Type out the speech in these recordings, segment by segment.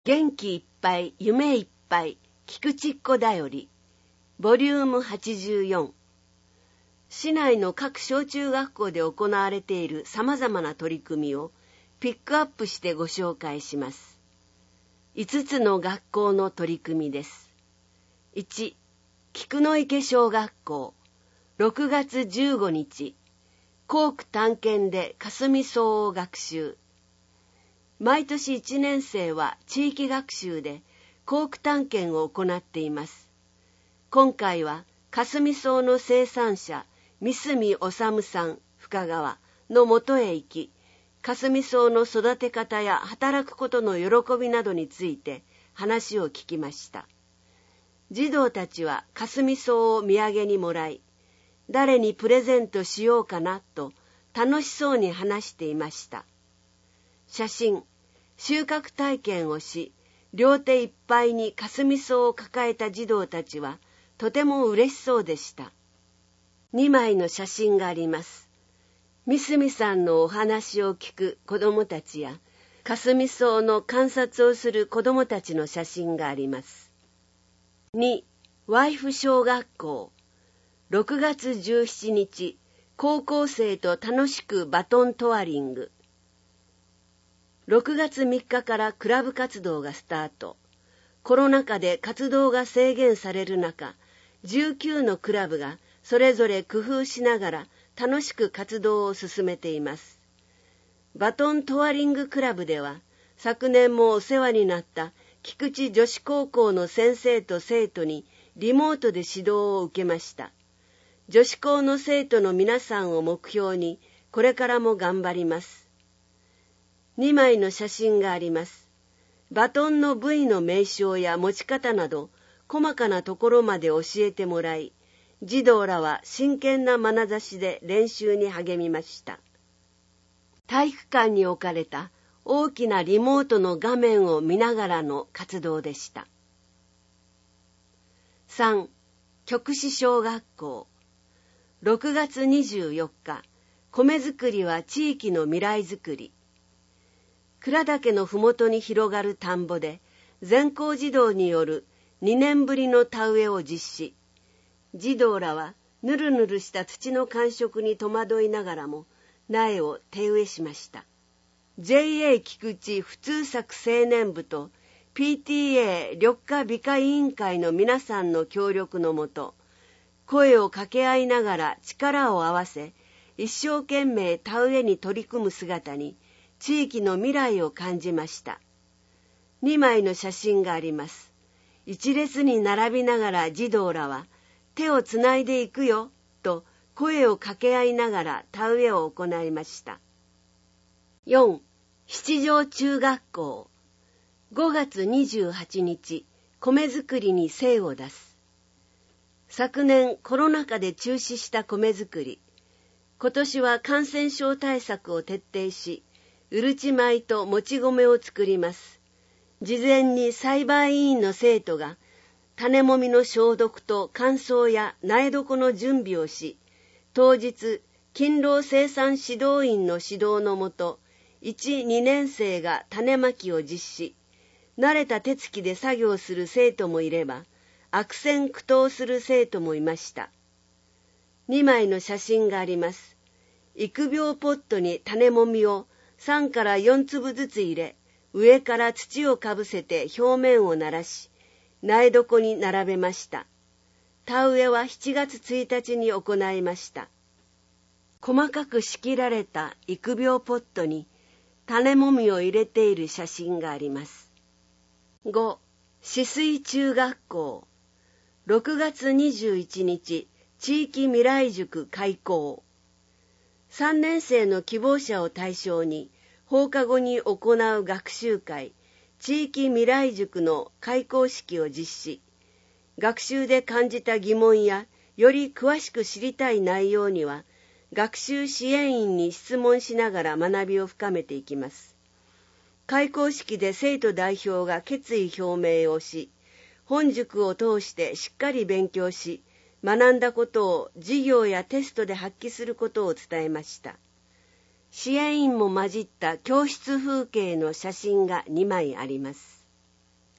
元気いっぱい夢いっぱい菊池っ子だよりボリューム84。市内の各小中学校で行われているさまざまな取り組みをピックアップしてご紹介します。5つの学校の取り組みです。1、菊の池小学校6月15日校区探検で霞草を学習。毎年1年生は地域学習で校区探検を行っています。今回は霞草の生産者三角治さん深川のもとへ行き、霞草の育て方や働くことの喜びなどについて話を聞きました。児童たちは霞草を土産にもらい、誰にプレゼントしようかなと楽しそうに話していました。写真、収穫体験をし、両手いっぱいに霞草を抱えた児童たちはとても嬉しそうでした。2枚の写真があります。三角さんのお話を聞く子どもたちや、霞草の観察をする子どもたちの写真があります。2、ワイフ小学校6月17日高校生と楽しくバトントワリング。6月3日からクラブ活動がスタート。コロナ禍で活動が制限される中、19のクラブがそれぞれ工夫しながら楽しく活動を進めています。バトントワリングクラブでは、昨年もお世話になった菊池女子高校の先生と生徒にリモートで指導を受けました。女子校の生徒の皆さんを目標に、これからも頑張ります。2枚の写真があります。バトンの部位の名称や持ち方など、細かなところまで教えてもらい、児童らは真剣な眼差しで練習に励みました。体育館に置かれた大きなリモートの画面を見ながらの活動でした。3、菊池小学校6月24日、米作りは地域の未来づくり。倉岳のふもとに広がる田んぼで、全校児童による2年ぶりの田植えを実施。児童らはぬるぬるした土の感触に戸惑いながらも苗を手植えしました。JA 菊池普通作青年部と PTA 緑化美化委員会の皆さんの協力のもと、声を掛け合いながら力を合わせ、一生懸命田植えに取り組む姿に地域の未来を感じました。2枚の写真があります。一列に並びながら児童らは、手をつないでいくよと声を掛け合いながら田植えを行いました。4、七条中学校5月28日米作りに精を出す。昨年コロナ禍で中止した米作り。今年は感染症対策を徹底し、うるち米ともち米を作ります。事前に栽培委員の生徒が種もみの消毒と乾燥や苗床の準備をし、当日勤労生産指導員の指導のもと、1、2年生が種まきを実施。慣れた手つきで作業する生徒もいれば、悪戦苦闘する生徒もいました。2枚の写真があります。育苗ポットに種もみを3から4粒ずつ入れ、上から土をかぶせて表面をならし、苗床に並べました。田植えは7月1日に行いました。細かく仕切られた育苗ポットに種もみを入れている写真があります。5、止水中学校6月21日地域未来塾開校。3年生の希望者を対象に放課後に行う学習会、地域未来塾の開校式を実施。学習で感じた疑問やより詳しく知りたい内容には、学習支援員に質問しながら学びを深めていきます。開校式で生徒代表が決意表明をし、本塾を通してしっかり勉強し、学んだことを授業やテストで発揮することを伝えました。支援員も混じった教室風景の写真が2枚あります。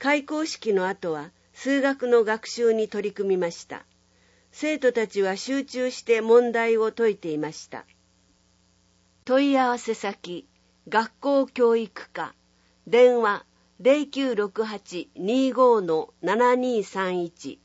開講式の後は数学の学習に取り組みました。生徒たちは集中して問題を解いていました。問い合わせ先、学校教育課、電話 0968-25-7231